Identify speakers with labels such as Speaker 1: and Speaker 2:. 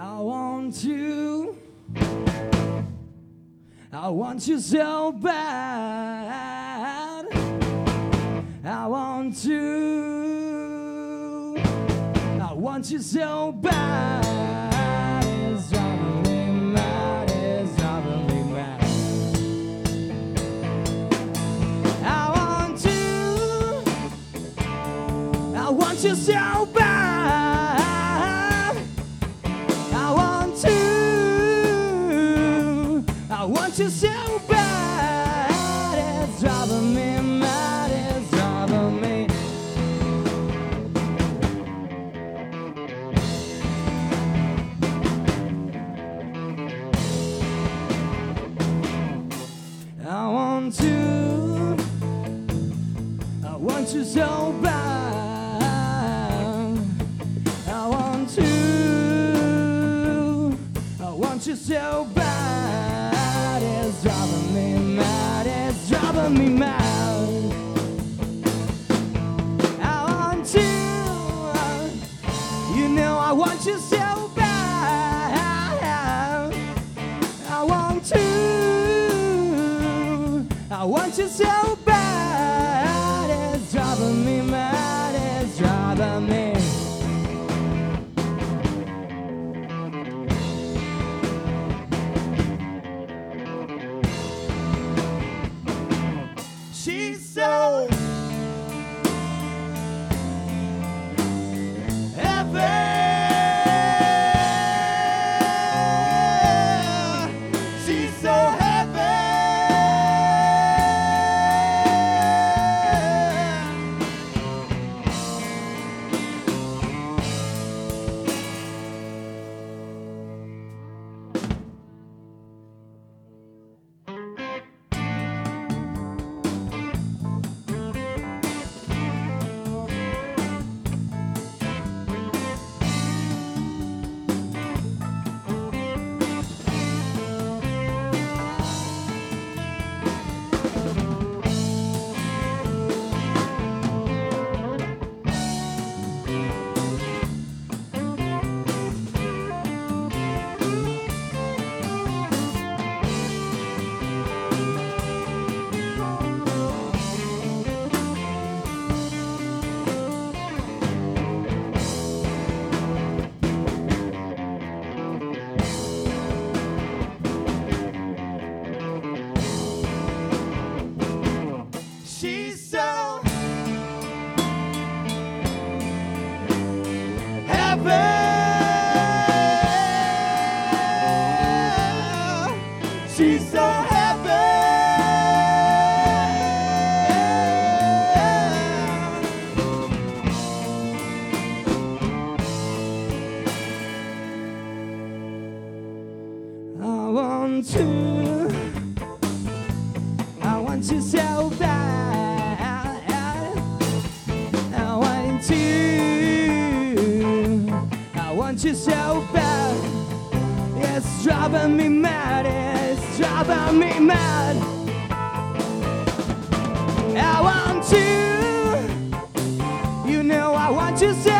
Speaker 1: I want you. I want you so bad. I want you. I want you so bad. It's driving me mad. It's driving me mad. I want you. I want you so bad. I want you. I want you so bad. It's driving me mad. It's driving me. I want you. I want you so bad. I want you. I want you so bad. It's driving me mad. It's driving me mad. I want you. You know I want you so bad. I want you. I want you so bad. It's driving me mad. It's driving me. She's so happy. She's so happy. She's so happy. She's so happy. I want you. I want you so bad. I want you. I want you so bad. It's driving me mad. It's driving me mad. I want you. You know I want you so